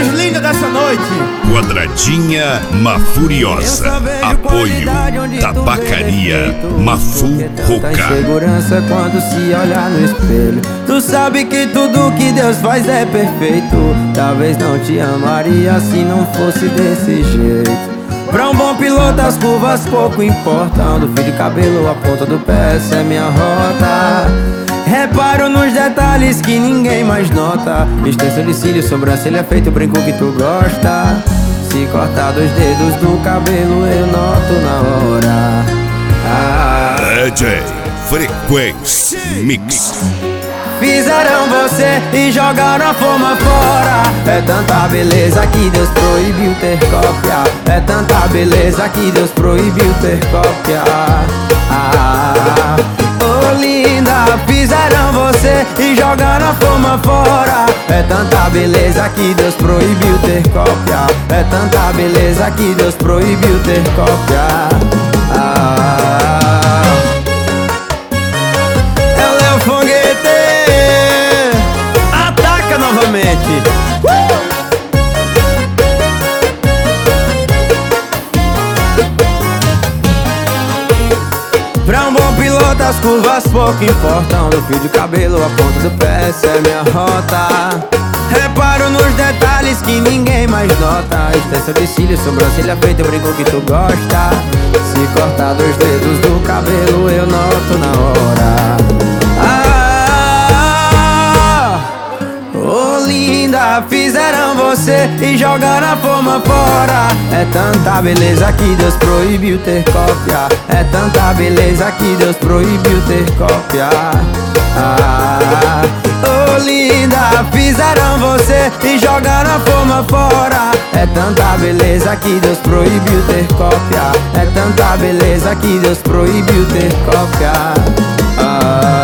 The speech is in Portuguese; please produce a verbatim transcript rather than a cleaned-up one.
mais linda dessa noite. Quadradinha Mafuriosa. Apoio Tabacaria Mafurroca. Segurança quando se olhar no espelho. Tu sabe que tudo que Deus faz é perfeito. Talvez não te amaria se não fosse desse jeito. Pra um bom piloto as curvas pouco importam. Do fio de cabelo à ponta do pé, essa é minha rota. Reparo nos detalhes que ninguém mais nota. Extensão de cílio, sobrancelha feito, brinco que tu gosta. Se cortar dois dedos do cabelo eu noto na hora. ah. D J Frequência Mix. Fizeram você e jogaram a fama fora. É tanta beleza que Deus proibiu ter cópia. É tanta beleza que Deus proibiu ter cópia. Ah, oh linda, fizeram você e jogaram a fama fora. É tanta beleza que Deus proibiu ter cópia. É tanta beleza que Deus proibiu ter cópia. Ah, ela é o foguete. Novamente. Uh! Pra um bom piloto as curvas pouco importam. Do fio de cabelo à ponta do pé, essa é minha rota. Reparo nos detalhes que ninguém mais nota. Extensão de cílio, sobrancelha feita, brinco que tu gosta. Se cortar dois dedos do cabelo eu noto na hora. Ah, fizeram você e jogaram a fama fora. É tanta beleza que Deus proibiu ter cópia. É tanta beleza que Deus proibiu ter cópia. Ah, oh linda, fizeram você e jogaram a fama fora. É tanta beleza que Deus proibiu ter cópia. É tanta beleza que Deus proibiu ter cópia. Ah,